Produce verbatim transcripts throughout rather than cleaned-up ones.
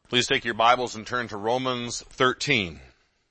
Please take your Bibles and turn to Romans thirteen.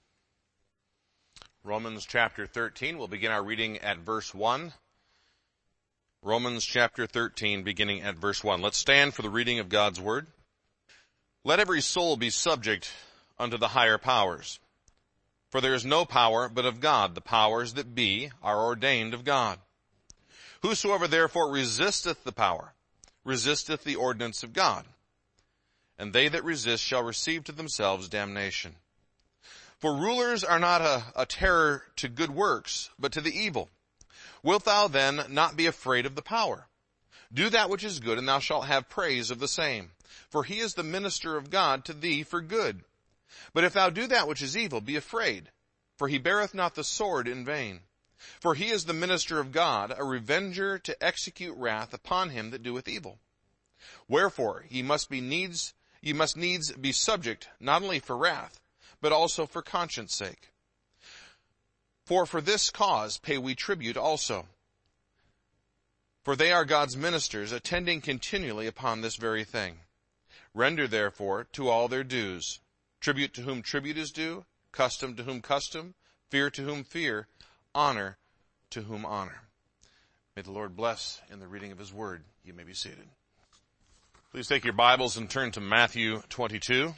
Romans chapter thirteen. We'll begin our reading at verse one. Romans chapter thirteen, beginning at verse one. Let's stand for the reading of God's Word. Let every soul be subject unto the higher powers. For there is no power but of God. The powers that be are ordained of God. Whosoever therefore resisteth the power, resisteth the ordinance of God. And they that resist shall receive to themselves damnation. For rulers are not a, a terror to good works, but to the evil. Wilt thou then not be afraid of the power? Do that which is good, and thou shalt have praise of the same. For he is the minister of God to thee for good. But if thou do that which is evil, be afraid, for he beareth not the sword in vain. For he is the minister of God, a revenger to execute wrath upon him that doeth evil. Wherefore he must be needs Ye must needs be subject, not only for wrath, but also for conscience sake. For for this cause pay we tribute also. For they are God's ministers, attending continually upon this very thing. Render therefore to all their dues. Tribute to whom tribute is due, custom to whom custom, fear to whom fear, honor to whom honor. May the Lord bless in the reading of his word. You may be seated. Please take your Bibles and turn to Matthew twenty-two.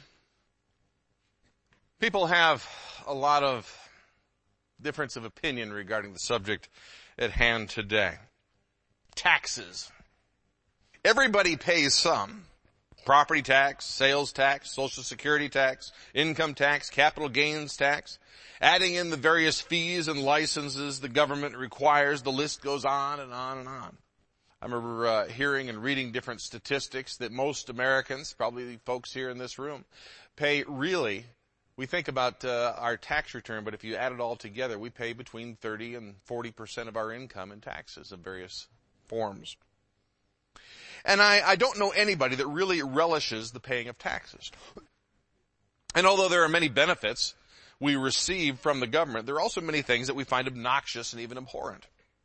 People have a lot of difference of opinion regarding the subject at hand today. Taxes. Everybody pays some. Property tax, sales tax, social security tax, income tax, capital gains tax. Adding in the various fees and licenses the government requires, the list goes on and on and on. I remember uh, hearing and reading different statistics that most Americans, probably folks here in this room, pay really, we think about uh, our tax return, but if you add it all together, we pay between thirty and forty percent of our income in taxes of various forms. And I, I don't know anybody that really relishes the paying of taxes. And although there are many benefits we receive from the government, there are also many things that we find obnoxious and even abhorrent.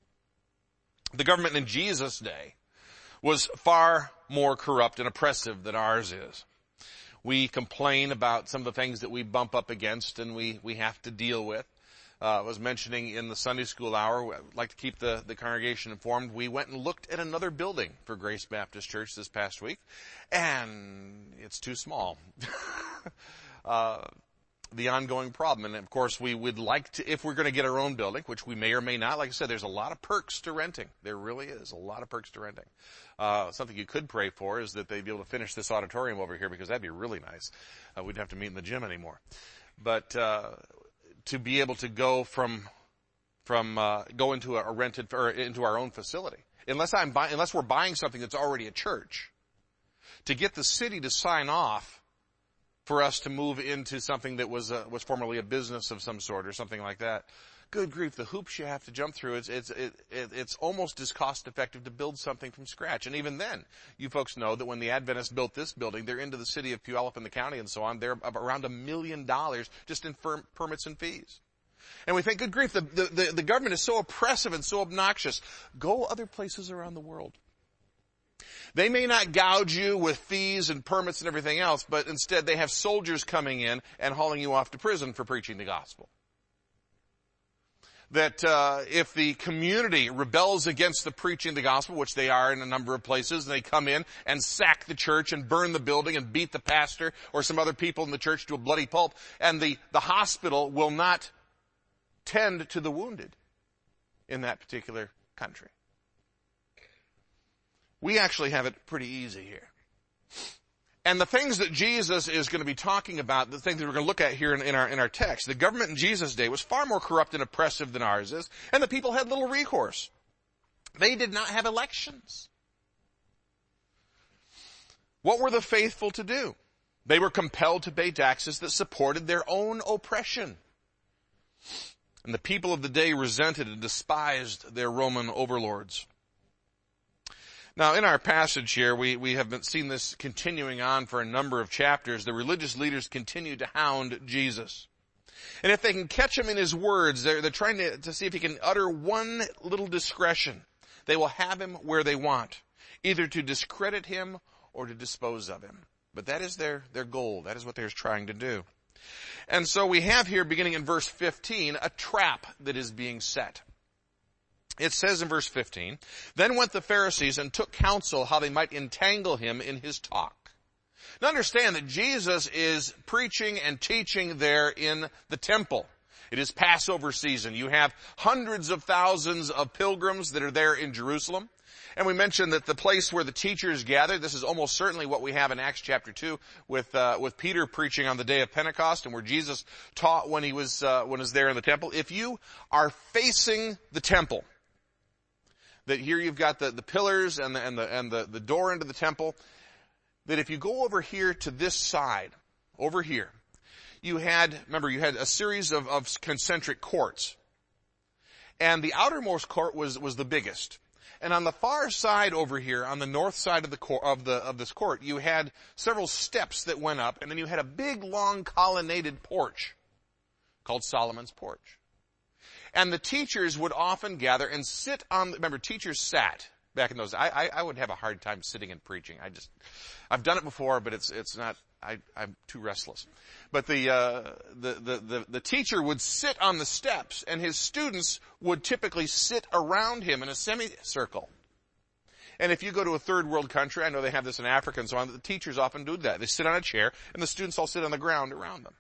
The government in Jesus' day was far more corrupt and oppressive than ours is. We complain about some of the things that we bump up against and we, we have to deal with. Uh, I was mentioning in the Sunday school hour, I'd like to keep the, the congregation informed. We went and looked at another building for Grace Baptist Church this past week, and it's too small. uh, the ongoing problem. And of course we would like to, if we're going to get our own building, which we may or may not, like I said, there's a lot of perks to renting. There really is a lot of perks to renting. Uh, something you could pray for is that they'd be able to finish this auditorium over here, because that'd be really nice. Uh, we'd have to meet in the gym anymore. But, uh, to be able to go from, from, uh, go into a, a rented, or into our own facility. Unless I'm buying, unless we're buying something that's already a church. To get the city to sign off for us to move into something that was uh, was formerly a business of some sort or something like that. Good grief, the hoops you have to jump through. It's it's it, it, it's almost as cost effective to build something from scratch. And even then, you folks know that when the Adventists built this building, they're into the city of Puyallup and the county and so on. They're around a million dollars just in firm permits and fees. And we think, good grief, the, the the the government is so oppressive and so obnoxious. Go other places around the world. They may not gouge you with fees and permits and everything else, but instead they have soldiers coming in and hauling you off to prison for preaching the gospel. That uh, if the community rebels against the preaching of the gospel, which they are in a number of places, and they come in and sack the church and burn the building and beat the pastor or some other people in the church to a bloody pulp, and the, the hospital will not tend to the wounded in that particular country. We actually have it pretty easy here. And the things that Jesus is going to be talking about, the things that we're going to look at here in, in our in our text, the government in Jesus' day was far more corrupt and oppressive than ours is, and the people had little recourse. They did not have elections. What were the faithful to do? They were compelled to pay taxes that supported their own oppression. And the people of the day resented and despised their Roman overlords. Now, in our passage here, we, we have been seen this continuing on for a number of chapters. The religious leaders continue to hound Jesus. And if they can catch him in his words, they're, they're trying to, to see if he can utter one little discretion. They will have him where they want, either to discredit him or to dispose of him. But that is their, their goal. That is what they're trying to do. And so we have here, beginning in verse fifteen, a trap that is being set. It says in verse fifteen, "Then went the Pharisees and took counsel how they might entangle him in his talk." Now understand that Jesus is preaching and teaching there in the temple. It is Passover season. You have hundreds of thousands of pilgrims that are there in Jerusalem. And we mentioned that the place where the teachers gathered, this is almost certainly what we have in Acts chapter two with, uh, with Peter preaching on the day of Pentecost and where Jesus taught when he was, uh, when he was there in the temple. If you are facing the temple, that here you've got the, the pillars and the, and the, and the, the door into the temple, that if you go over here to this side, over here, you had, remember you had a series of, of concentric courts. And the outermost court was, was the biggest. And on the far side over here, on the north side of the court, of the, of this court, you had several steps that went up, and then you had a big, long, colonnaded porch called Solomon's Porch. And the teachers would often gather and sit on, remember, teachers sat back in those, I, I, I would have a hard time sitting and preaching. I just, I've done it before, but it's, it's not, I, I'm too restless. But the, uh, the, the, the, the teacher would sit on the steps and his students would typically sit around him in a semicircle. And if you go to a third world country, I know they have this in Africa and so on, the teachers often do that. They sit on a chair and the students all sit on the ground around them.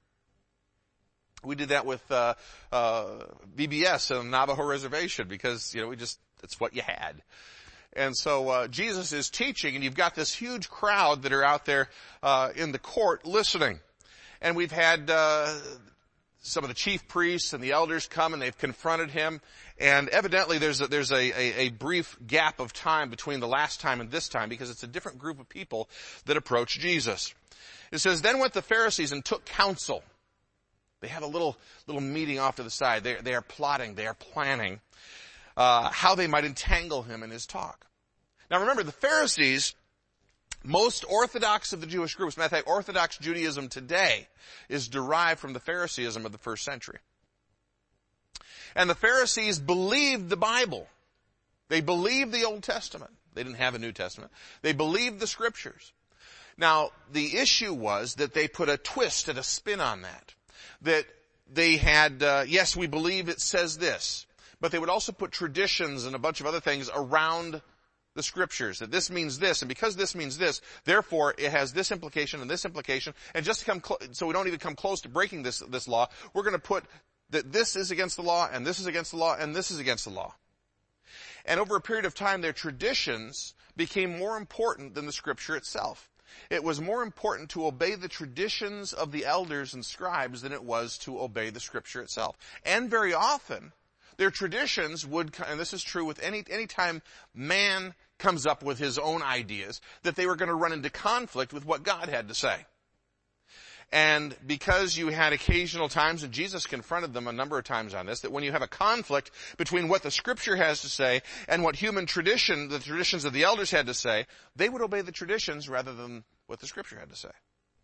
We did that with, uh, uh, B B S and the Navajo Reservation because, you know, we just, it's what you had. And so uh, Jesus is teaching, and you've got this huge crowd that are out there uh, in the court listening. And we've had uh, some of the chief priests and the elders come, and they've confronted him. And evidently there's a, there's a, a, a brief gap of time between the last time and this time because it's a different group of people that approach Jesus. It says, "Then went the Pharisees and took counsel." They have a little little meeting off to the side. They, they are plotting, they are planning uh, how they might entangle him in his talk. Now remember, the Pharisees, most orthodox of the Jewish groups, matter of fact, Orthodox Judaism today is derived from the Phariseeism of the first century. And the Pharisees believed the Bible. They believed the Old Testament. They didn't have a New Testament. They believed the Scriptures. Now, the issue was that they put a twist and a spin on that. That they had, uh, yes, we believe it says this, but they would also put traditions and a bunch of other things around the Scriptures, that this means this, and because this means this, therefore it has this implication and this implication, and just to come clo- so we don't even come close to breaking this, this law, we're going to put that this is against the law, and this is against the law, and this is against the law. And over a period of time, their traditions became more important than the Scripture itself. It was more important to obey the traditions of the elders and scribes than it was to obey the Scripture itself. And very often, their traditions would, and this is true with any, any time man comes up with his own ideas, that they were going to run into conflict with what God had to say. And because you had occasional times, and Jesus confronted them a number of times on this, that when you have a conflict between what the Scripture has to say and what human tradition, the traditions of the elders had to say, they would obey the traditions rather than what the Scripture had to say.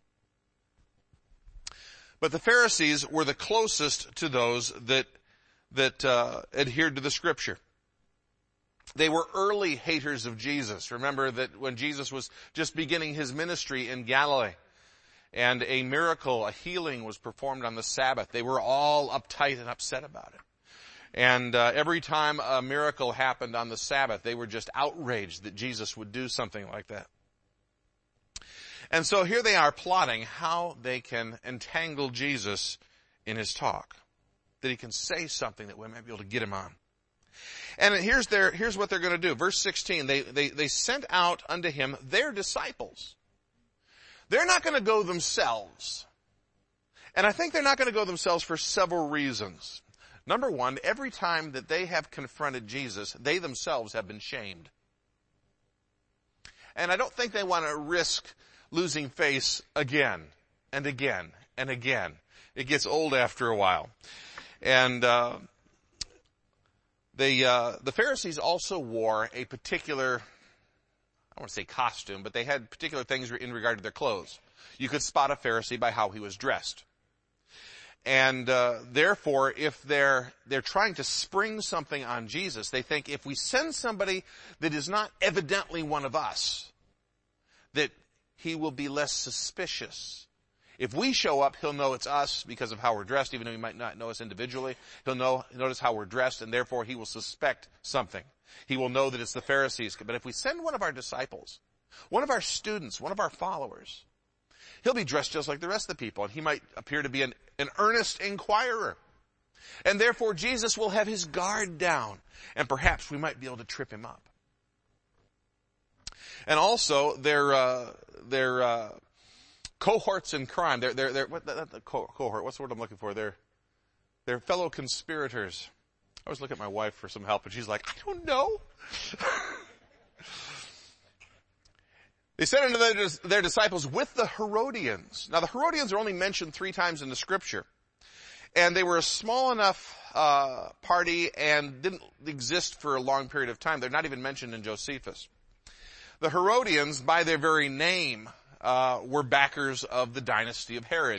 But the Pharisees were the closest to those that that uh, adhered to the Scripture. They were early haters of Jesus. Remember that when Jesus was just beginning his ministry in Galilee, and a miracle, a healing was performed on the Sabbath, they were all uptight and upset about it. And uh, every time a miracle happened on the Sabbath, they were just outraged that Jesus would do something like that. And so here they are plotting how they can entangle Jesus in his talk, that he can say something that we might be able to get him on. And here's their, here's what they're going to do. Verse sixteen, they, they, they sent out unto him their disciples. They're not going to go themselves. And I think they're not going to go themselves for several reasons. Number one, every time that they have confronted Jesus, they themselves have been shamed. And I don't think they want to risk losing face again and again and again. It gets old after a while. And uh, they, uh, the Pharisees also wore a particular, I don't want to say costume, but they had particular things in regard to their clothes. You could spot a Pharisee by how he was dressed. And uh, therefore, if they're they're trying to spring something on Jesus, they think if we send somebody that is not evidently one of us, that he will be less suspicious. If we show up, he'll know it's us because of how we're dressed, even though he might not know us individually. He'll know, notice how we're dressed, and therefore he will suspect something. He will know that it's the Pharisees. But if we send one of our disciples, one of our students, one of our followers, he'll be dressed just like the rest of the people, and he might appear to be an, an earnest inquirer. And therefore Jesus will have his guard down, and perhaps we might be able to trip him up. And also, their, uh, their, uh, cohorts in crime, they're, they're, they're, what, not the co- cohort, what's the word I'm looking for? They're, they're fellow conspirators. I always look at my wife for some help, and she's like, I don't know. They said unto their, their disciples with the Herodians. Now the Herodians are only mentioned three times in the scripture. And they were a small enough, uh, party and didn't exist for a long period of time. They're not even mentioned in Josephus. The Herodians, by their very name, uh, were backers of the dynasty of Herod.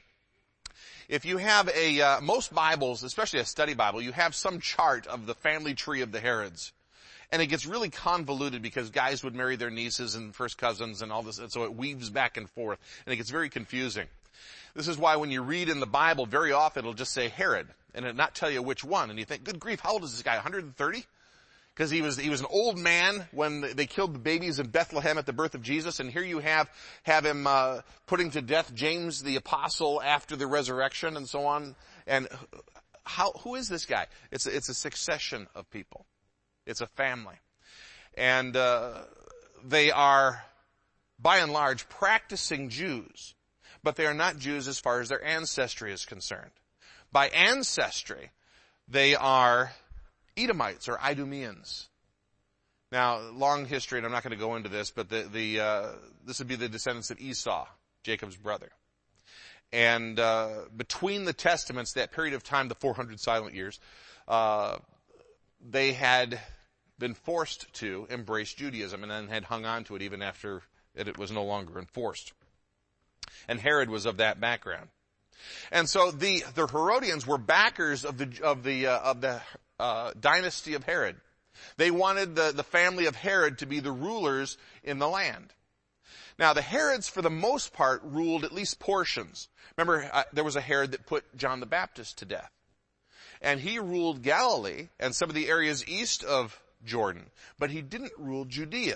If you have a, uh, most Bibles, especially a study Bible, you have some chart of the family tree of the Herods. And it gets really convoluted because guys would marry their nieces and first cousins and all this, and so it weaves back and forth, and it gets very confusing. This is why when you read in the Bible, very often it'll just say Herod, and it'll not tell you which one. And you think, good grief, how old is this guy, one hundred thirty? Because he was, he was an old man when they killed the babies in Bethlehem at the birth of Jesus, and here you have, have him, uh, putting to death James the apostle after the resurrection and so on. And how, who is this guy? It's a, it's a succession of people. It's a family. And, uh, they are, by and large, practicing Jews, but they are not Jews as far as their ancestry is concerned. By ancestry, they are Edomites or Idumeans. Now, long history, and I'm not going to go into this, but the, the, uh, this would be the descendants of Esau, Jacob's brother. And, uh, between the testaments, that period of time, the four hundred silent years, uh, they had been forced to embrace Judaism and then had hung on to it even after it was no longer enforced. And Herod was of that background. And so the, the Herodians were backers of the, of the, uh, of the, uh, dynasty of Herod. They wanted the, the family of Herod to be the rulers in the land. Now the Herods, for the most part, ruled at least portions. Remember, uh, there was a Herod that put John the Baptist to death. And he ruled Galilee and some of the areas east of Jordan, but he didn't rule Judea.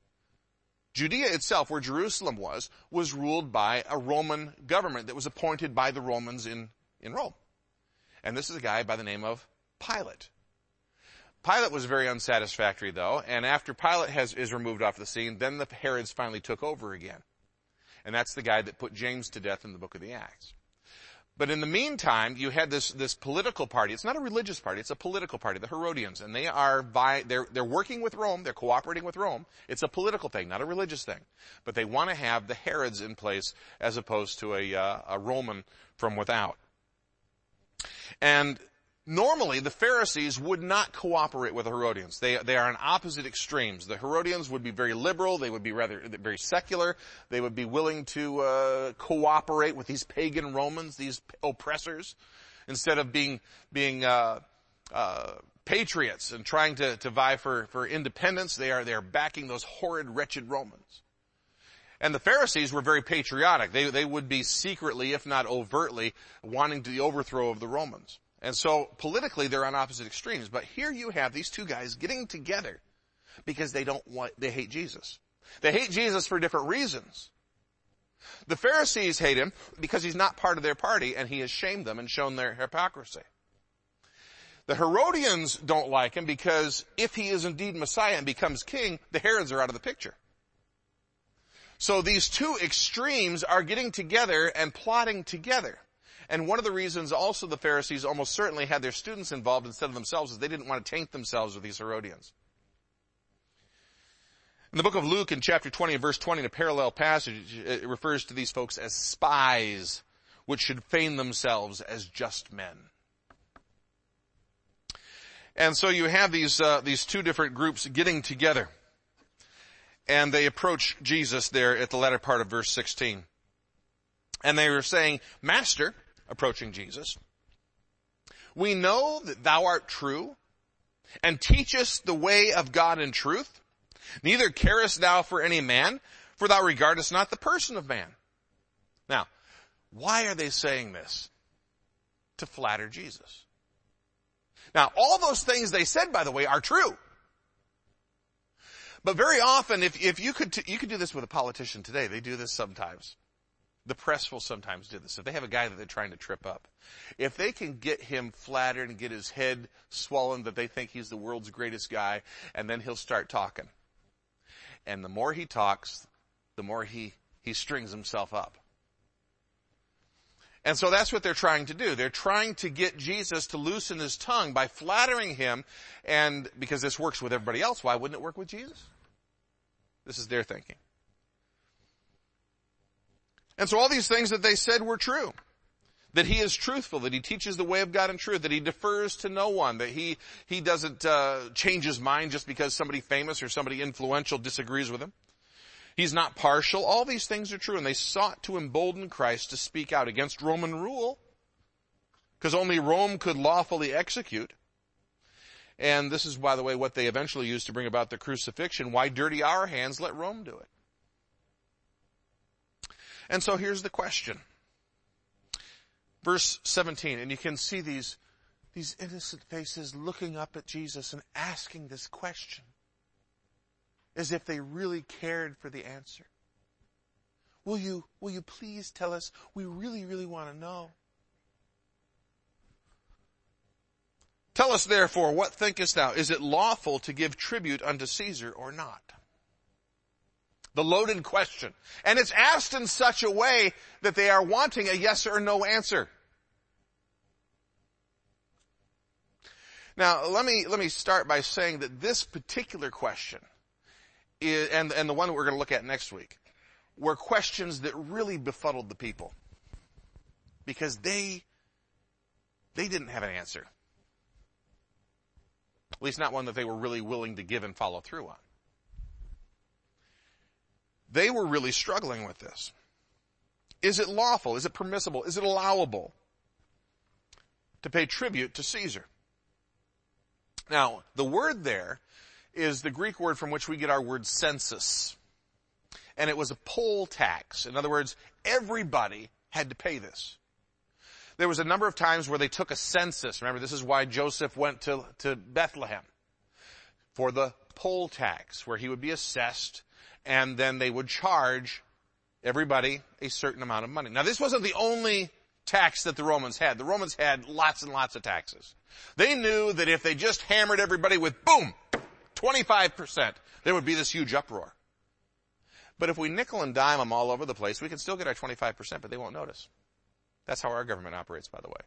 Judea itself, where Jerusalem was, was ruled by a Roman government that was appointed by the Romans in, in Rome. And this is a guy by the name of Pilate. Pilate was very unsatisfactory, though, and after Pilate has, is removed off the scene, then the Herods finally took over again. And that's the guy that put James to death in the book of the Acts. But in the meantime, you had this, this political party. It's not a religious party. It's a political party, the Herodians. And they are by, they're, they're working with Rome. They're cooperating with Rome. It's a political thing, not a religious thing. But they want to have the Herods in place as opposed to a, uh, a Roman from without. And normally, the Pharisees would not cooperate with the Herodians. They, they are on opposite extremes. The Herodians would be very liberal. They would be rather, very secular. They would be willing to, uh, cooperate with these pagan Romans, these oppressors, instead of being, being, uh, uh, patriots and trying to, to vie for, for independence. They are, they are backing those horrid, wretched Romans. And the Pharisees were very patriotic. They, they would be secretly, if not overtly, wanting the overthrow of the Romans. And so, politically, they're on opposite extremes. But here you have these two guys getting together because they don't want, they hate Jesus. They hate Jesus for different reasons. The Pharisees hate him because he's not part of their party and he has shamed them and shown their hypocrisy. The Herodians don't like him because if he is indeed Messiah and becomes king, the Herods are out of the picture. So these two extremes are getting together and plotting together. And one of the reasons also the Pharisees almost certainly had their students involved instead of themselves is they didn't want to taint themselves with these Herodians. In the book of Luke in chapter twenty and verse twenty, in a parallel passage, it refers to these folks as spies, which should feign themselves as just men. And so you have these, uh, these two different groups getting together. And they approach Jesus there at the latter part of verse sixteen. And they were saying, Master, approaching Jesus, we know that thou art true and teachest the way of God in truth. Neither carest thou for any man, For thou regardest not the person of man. Now, why are they saying this? To flatter Jesus. Now, all those things they said, by the way, are true. But very often, if, if you could, t- you could do this with a politician today. They do this sometimes. The press will sometimes do this. If they have a guy that they're trying to trip up, if they can get him flattered and get his head swollen that they think he's the world's greatest guy, and then he'll start talking. And the more he talks, the more he, he strings himself up. And so that's what they're trying to do. They're trying to get Jesus to loosen his tongue by flattering him, and because this works with everybody else, why wouldn't it work with Jesus? This is their thinking. And so all these things that they said were true. That he is truthful, that he teaches the way of God in truth, that he defers to no one, that he, he doesn't uh, change his mind just because somebody famous or somebody influential disagrees with him. He's not partial. All these things are true, and they sought to embolden Christ to speak out against Roman rule, because only Rome could lawfully execute. And this is, by the way, what they eventually used to bring about the crucifixion. Why dirty our hands? Let Rome do it. And so here's the question. Verse seventeen, and you can see these, these innocent faces looking up at Jesus and asking this question as if they really cared for the answer. Will you, will you please tell us? We really, really want to know. Tell us therefore, what thinkest thou? Is it lawful to give tribute unto Caesar or not? The loaded question. And it's asked in such a way that they are wanting a yes or no answer. Now, let me, let me start by saying that this particular question is, and, and the one that we're going to look at next week, were questions that really befuddled the people. Because they, they didn't have an answer. At least not one that they were really willing to give and follow through on. They were really struggling with this. Is it lawful? Is it permissible? Is it allowable to pay tribute to Caesar? Now, the word there is the Greek word from which we get our word census. And it was a poll tax. In other words, everybody had to pay this. There was a number of times where they took a census. Remember, this is why Joseph went to, to Bethlehem. For the poll tax, where he would be assessed, and then they would charge everybody a certain amount of money. Now, this wasn't the only tax that the Romans had. The Romans had lots and lots of taxes. They knew that if they just hammered everybody with, boom, twenty-five percent, there would be this huge uproar. But if we nickel and dime them all over the place, we can still get our twenty-five percent, but they won't notice. That's how our government operates, by the way.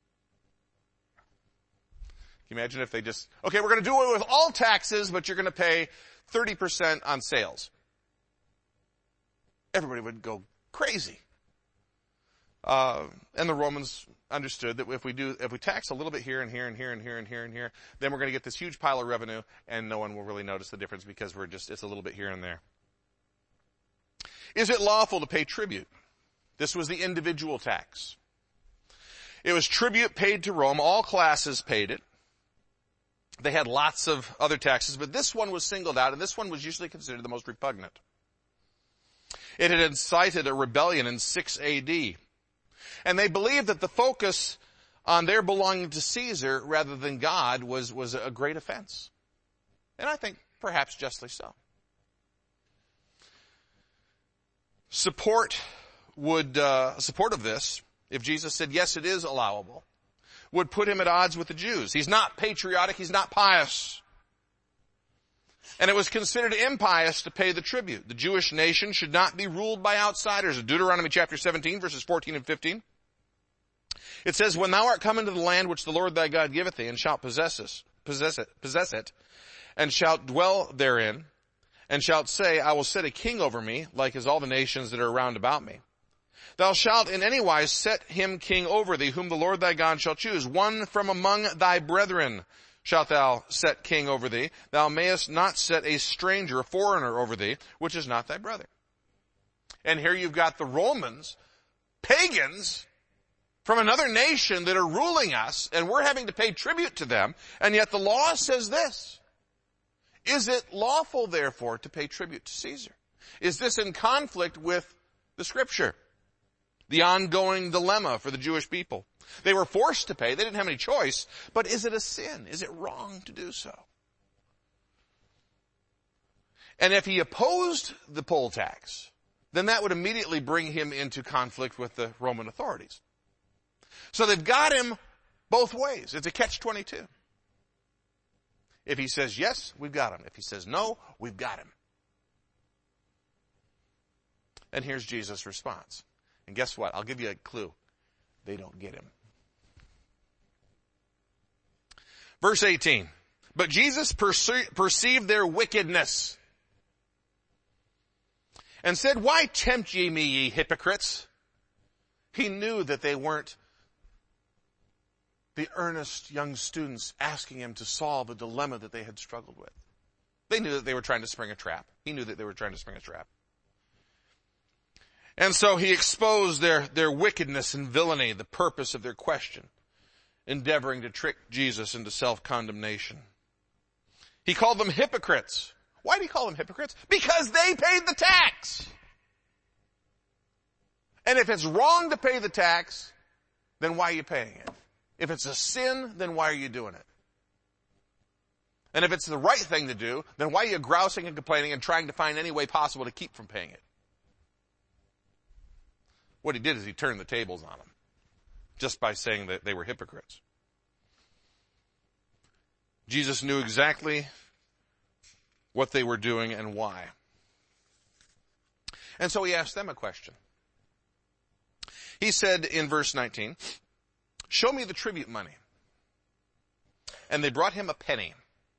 Can you imagine if they just, okay, we're going to do it with all taxes, but you're going to pay thirty percent on sales. Everybody would go crazy. Uh, and the Romans understood that if we do, if we tax a little bit here and here and here and here and here and here, then we're going to get this huge pile of revenue, and no one will really notice the difference because we're just, it's a little bit here and there. Is it lawful to pay tribute? This was the individual tax. It was tribute paid to Rome. All classes paid it. They had lots of other taxes, but this one was singled out, and this one was usually considered the most repugnant. It had incited a rebellion in six A D. And they believed that the focus on their belonging to Caesar rather than God was, was a great offense. And I think perhaps justly so. Support would, uh, support of this, if Jesus said, yes, it is allowable, would put him at odds with the Jews. He's not patriotic, he's not pious. And it was considered impious to pay the tribute. The Jewish nation should not be ruled by outsiders. In Deuteronomy chapter seventeen, verses fourteen and fifteen, it says, when thou art come into the land which the Lord thy God giveth thee, and shalt possess it, possess it, possess it, and shalt dwell therein, and shalt say, I will set a king over me, like as all the nations that are round about me. Thou shalt in any wise set him king over thee, whom the Lord thy God shall choose. One from among thy brethren shalt thou set king over thee. Thou mayest not set a stranger, a foreigner over thee, which is not thy brother. And here you've got the Romans, pagans, from another nation that are ruling us, and we're having to pay tribute to them, and yet the law says this. Is it lawful, therefore, to pay tribute to Caesar? Is this in conflict with the Scripture? The ongoing dilemma for the Jewish people. They were forced to pay. They didn't have any choice. But is it a sin? Is it wrong to do so? And if he opposed the poll tax, then that would immediately bring him into conflict with the Roman authorities. So they've got him both ways. It's a catch twenty-two. If he says yes, we've got him. If he says no, we've got him. And here's Jesus' response. And guess what? I'll give you a clue. They don't get him. Verse eighteen. But Jesus perce- perceived their wickedness and said, why tempt ye me, ye hypocrites? He knew that they weren't the earnest young students asking him to solve a dilemma that they had struggled with. They knew that they were trying to spring a trap. He knew that they were trying to spring a trap. And so he exposed their, their wickedness and villainy, the purpose of their question, endeavoring to trick Jesus into self-condemnation. He called them hypocrites. Why did he call them hypocrites? Because they paid the tax. And if it's wrong to pay the tax, then why are you paying it? If it's a sin, then why are you doing it? And if it's the right thing to do, then why are you grousing and complaining and trying to find any way possible to keep from paying it? What he did is he turned the tables on them, just by saying that they were hypocrites. Jesus knew exactly what they were doing and why. And so he asked them a question. He said in verse nineteen, show me the tribute money. And they brought him a penny.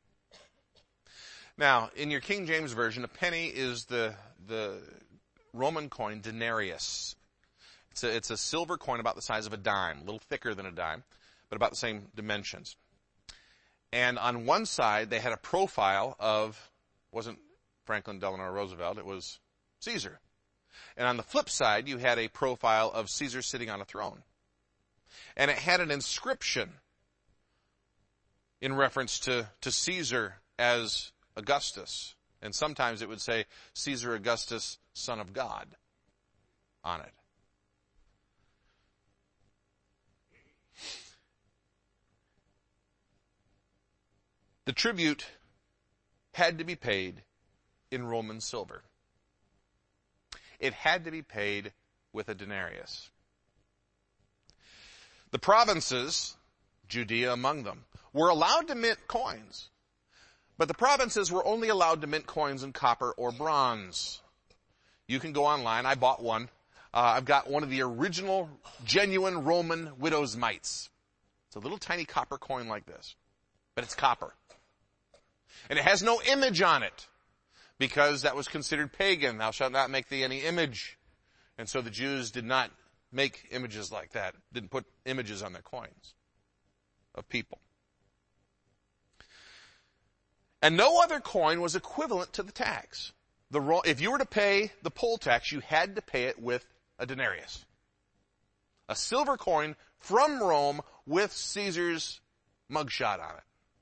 Now, in your King James Version, a penny is the, the Roman coin denarius. It's a, it's a silver coin about the size of a dime, a little thicker than a dime, but about the same dimensions. And on one side, they had a profile of, wasn't Franklin Delano Roosevelt, it was Caesar. And on the flip side, you had a profile of Caesar sitting on a throne. And it had an inscription in reference to, to Caesar as Augustus. And sometimes it would say, Caesar Augustus, son of God, on it. The tribute had to be paid in Roman silver. It had to be paid with a denarius. The provinces, Judea among them, were allowed to mint coins. But the provinces were only allowed to mint coins in copper or bronze. You can go online. I bought one. Uh, I've got one of the original, genuine Roman widow's mites. It's a little tiny copper coin like this. But it's copper. And it has no image on it, because that was considered pagan. Thou shalt not make thee any image. And so the Jews did not make images like that, didn't put images on their coins of people. And no other coin was equivalent to the tax. The, if you were to pay the poll tax, you had to pay it with a denarius. A silver coin from Rome with Caesar's mugshot on it.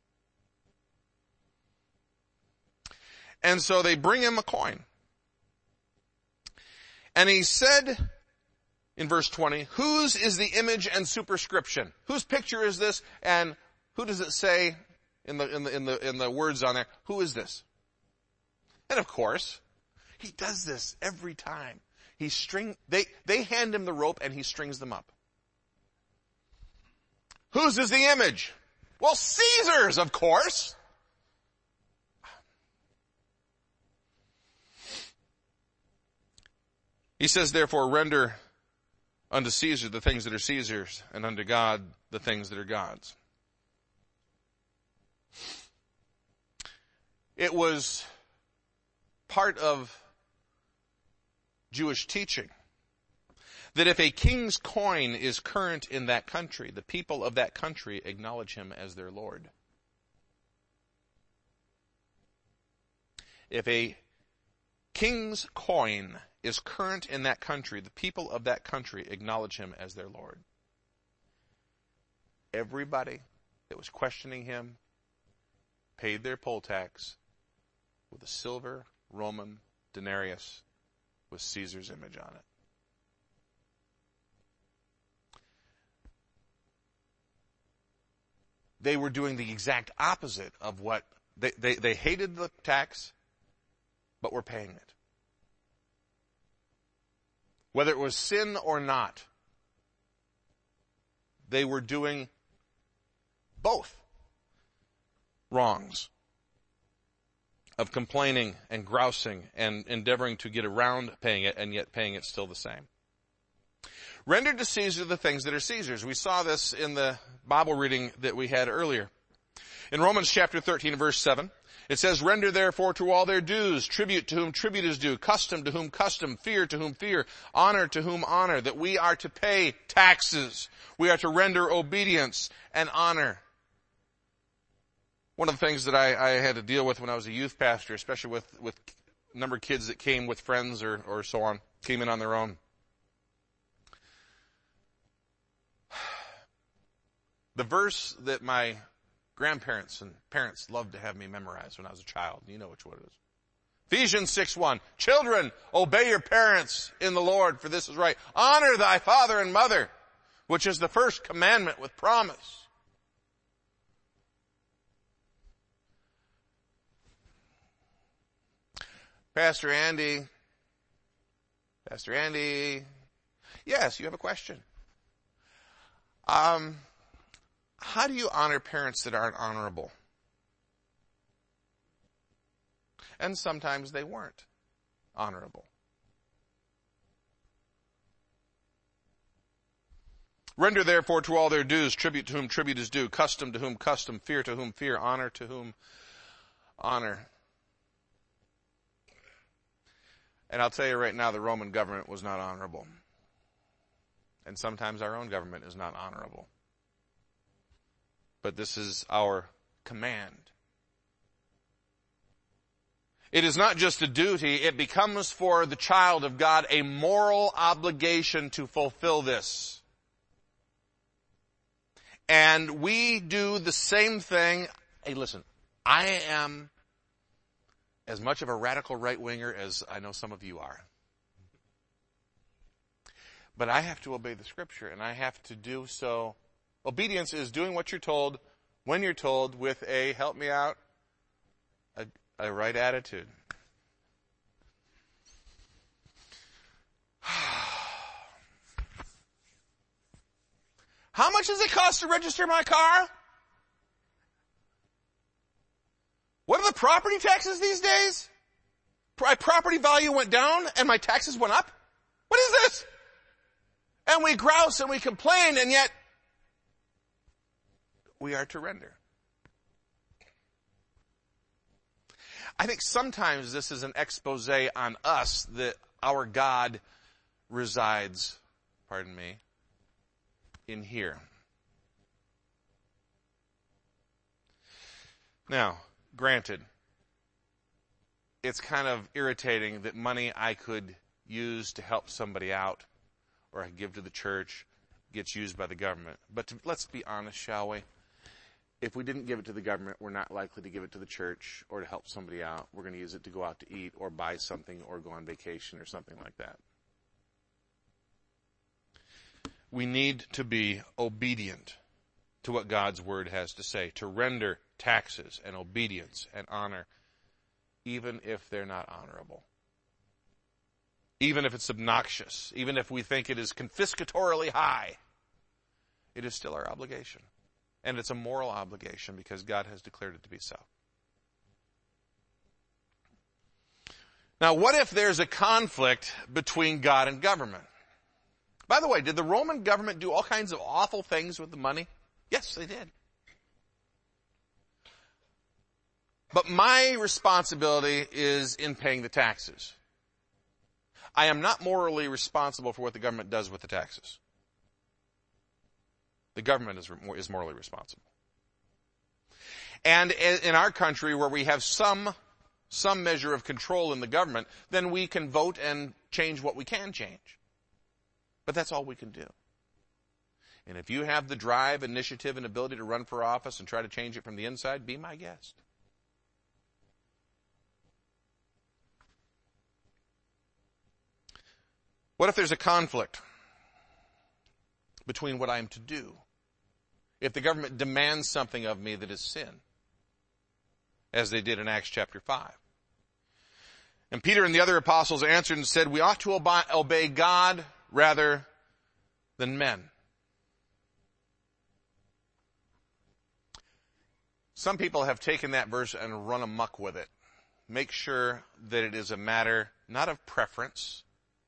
And so they bring him a coin. And he said in verse twenty, whose is the image and superscription? Whose picture is this? And who does it say in the, in the, in the, in the words on there? Who is this? And of course, he does this every time. He string, they, they hand him the rope and he strings them up. Whose is the image? Well, Caesar's, of course. He says, therefore, render unto Caesar the things that are Caesar's, and unto God the things that are God's. It was part of Jewish teaching that if a king's coin is current in that country, the people of that country acknowledge him as their Lord. If a king's coin is current in that country, the people of that country acknowledge him as their Lord. Everybody that was questioning him paid their poll tax with a silver Roman denarius with Caesar's image on it. They were doing the exact opposite of what they, they, they hated the tax, but were paying it. Whether it was sin or not, they were doing both wrongs of complaining and grousing and endeavoring to get around paying it, and yet paying it still the same. Render to Caesar the things that are Caesar's. We saw this in the Bible reading that we had earlier. In Romans chapter thirteen, verse seven, it says, render therefore to all their dues, tribute to whom tribute is due, custom to whom custom, fear to whom fear, honor to whom honor, that we are to pay taxes. We are to render obedience and honor. One of the things that I, I had to deal with when I was a youth pastor, especially with, with a number of kids that came with friends or, or so on, came in on their own. The verse that my grandparents and parents loved to have me memorize when I was a child, you know which one it is. Ephesians six one, children, obey your parents in the Lord, for this is right. Honor thy father and mother, which is the first commandment with promise. Pastor Andy, Pastor Andy, yes, you have a question. Um, how do you honor parents that aren't honorable? And sometimes they weren't honorable. Render therefore to all their dues, tribute to whom tribute is due, custom to whom custom, fear to whom fear, honor to whom honor. And I'll tell you right now, the Roman government was not honorable. And sometimes our own government is not honorable. But this is our command. It is not just a duty, it becomes for the child of God a moral obligation to fulfill this. And we do the same thing. Hey, listen, I am as much of a radical right-winger as I know some of you are. But I have to obey the Scripture, and I have to do so. Obedience is doing what you're told, when you're told, with a, help me out, a, a right attitude. How much does it cost to register my car? What are the property taxes these days? My property value went down and my taxes went up? What is this? And we grouse and we complain, and yet we are to render. I think sometimes this is an expose on us that our God resides, pardon me, in here. Now, granted, it's kind of irritating that money I could use to help somebody out or I give to the church gets used by the government. But to, let's be honest, shall we? If we didn't give it to the government, we're not likely to give it to the church or to help somebody out. We're going to use it to go out to eat or buy something or go on vacation or something like that. We need to be obedient to what God's Word has to say, to render taxes and obedience and honor, even if they're not honorable. Even if it's obnoxious, even if we think it is confiscatorily high, it is still our obligation. And it's a moral obligation because God has declared it to be so. Now, what if there's a conflict between God and government? By the way, did the Roman government do all kinds of awful things with the money? Yes, they did. But my responsibility is in paying the taxes. I am not morally responsible for what the government does with the taxes. The government is, is morally responsible. And in our country, where we have some, some measure of control in the government, then we can vote and change what we can change. But that's all we can do. And if you have the drive, initiative, and ability to run for office and try to change it from the inside, be my guest. What if there's a conflict between what I am to do? If the government demands something of me that is sin, as they did in Acts chapter five. And Peter and the other apostles answered and said, we ought to obey God rather than men. Some people have taken that verse and run amok with it. Make sure that it is a matter not of preference,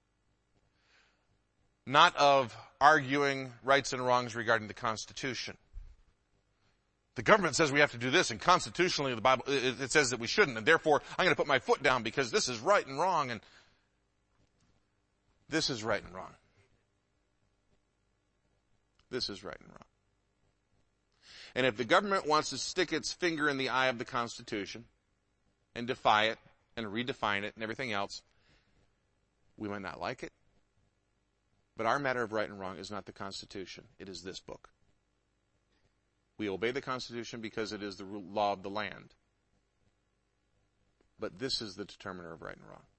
not of arguing rights and wrongs regarding the Constitution. The government says we have to do this, and constitutionally the Bible, it, it says that we shouldn't, and therefore I'm going to put my foot down because this is right and wrong, and this is right and wrong. This is right and wrong. And if the government wants to stick its finger in the eye of the Constitution and defy it and redefine it and everything else, we might not like it. But our matter of right and wrong is not the Constitution. It is this book. We obey the Constitution because it is the law of the land. But this is the determiner of right and wrong.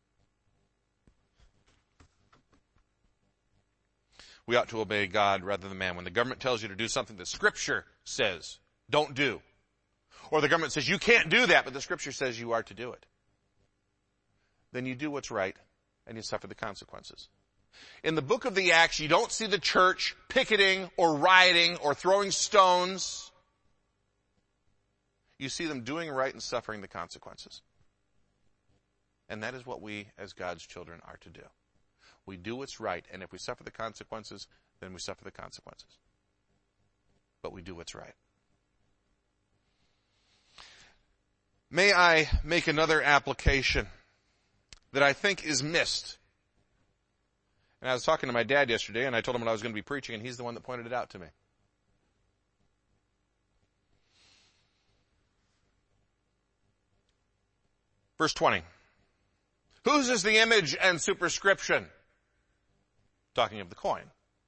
We ought to obey God rather than man. When the government tells you to do something the Scripture says, don't do. Or the government says you can't do that, but the Scripture says you are to do it. Then you do what's right and you suffer the consequences. In the book of the Acts, you don't see the church picketing or rioting or throwing stones. You see them doing right and suffering the consequences. And that is what we as God's children are to do. We do what's right, and if we suffer the consequences, then we suffer the consequences. But we do what's right. May I make another application that I think is missed? And I was talking to my dad yesterday, and I told him what I was going to be preaching, and he's the one that pointed it out to me. Verse twenty. Whose is the image and superscription? Talking of the coin.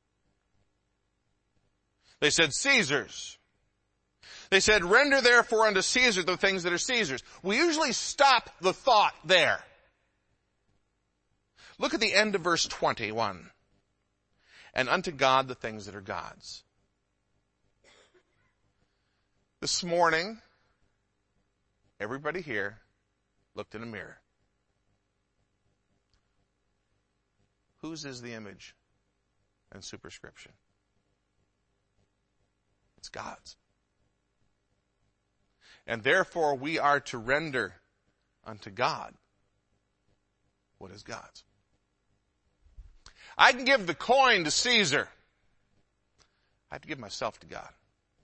They said, Caesar's. They said, render therefore unto Caesar the things that are Caesar's. We usually stop the thought there. Look at the end of verse twenty-one. And unto God the things that are God's. This morning, everybody here looked in a mirror. Whose is the image and superscription? It's God's. And therefore we are to render unto God what is God's. I can give the coin to Caesar. I have to give myself to God.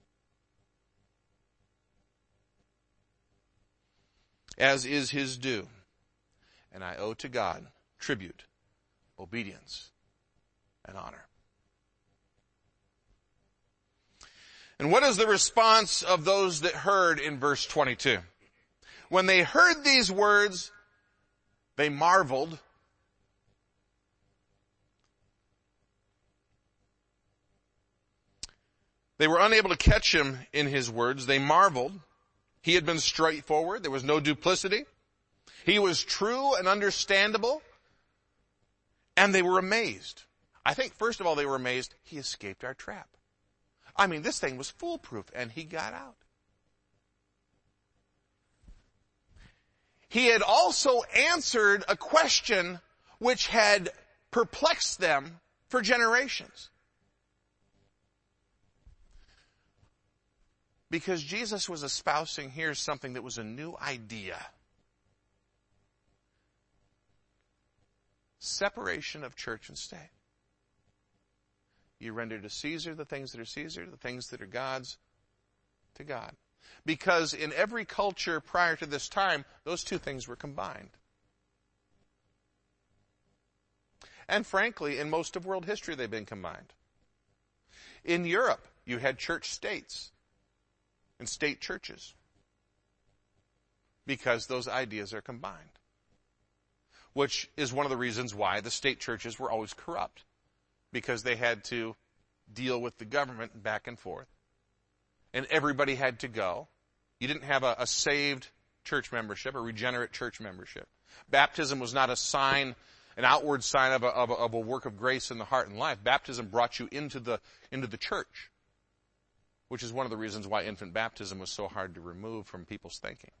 As is his due. And I owe to God tribute, obedience, and honor. And what is the response of those that heard in verse twenty-two? When they heard these words, they marveled. They were unable to catch him in his words. They marveled. He had been straightforward. There was no duplicity. He was true and understandable. And they were amazed. I think, first of all, they were amazed. He escaped our trap. I mean, this thing was foolproof, and he got out. He had also answered a question which had perplexed them for generations. Because Jesus was espousing here something that was a new idea. Separation of church and state. You render to Caesar the things that are Caesar, the things that are God's to God. Because in every culture prior to this time, those two things were combined. And frankly, in most of world history, they've been combined. In Europe, you had church states and state churches. Because those ideas are combined. Which is one of the reasons why the state churches were always corrupt. Because they had to deal with the government back and forth. And everybody had to go. You didn't have a, a saved church membership, a regenerate church membership. Baptism was not a sign, an outward sign of a, of a, of a work of grace in the heart and life. Baptism brought you into the, into the church, which is one of the reasons why infant baptism was so hard to remove from people's thinking.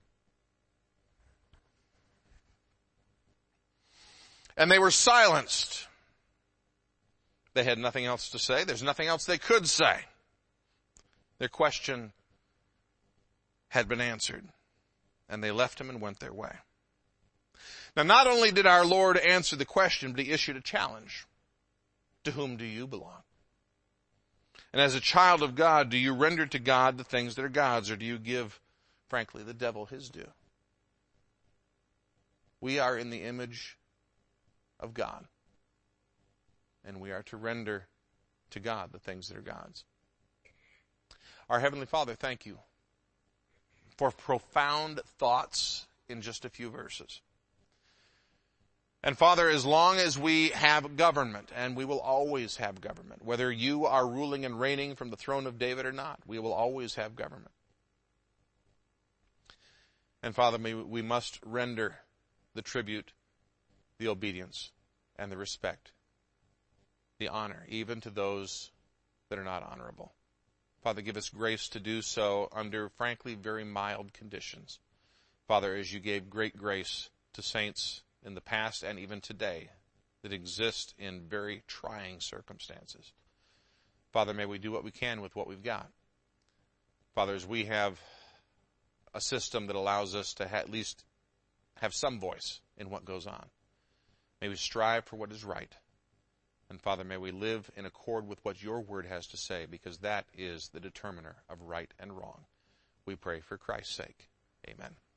And they were silenced. They had nothing else to say. There's nothing else they could say. Their question had been answered, and they left him and went their way. Now, not only did our Lord answer the question, but he issued a challenge. To whom do you belong? And as a child of God, do you render to God the things that are God's, or do you give, frankly, the devil his due? We are in the image of God, and we are to render to God the things that are God's. Our Heavenly Father, thank you for profound thoughts in just a few verses. And Father, as long as we have government, and we will always have government, whether you are ruling and reigning from the throne of David or not, we will always have government. And Father, we must render the tribute, the obedience, and the respect, the honor, even to those that are not honorable. Father, give us grace to do so under, frankly, very mild conditions. Father, as you gave great grace to saints in the past and even today that exist in very trying circumstances. Father, may we do what we can with what we've got. Father, as we have a system that allows us to ha- at least have some voice in what goes on, may we strive for what is right. And Father, may we live in accord with what your word has to say, because that is the determiner of right and wrong. We pray for Christ's sake. Amen.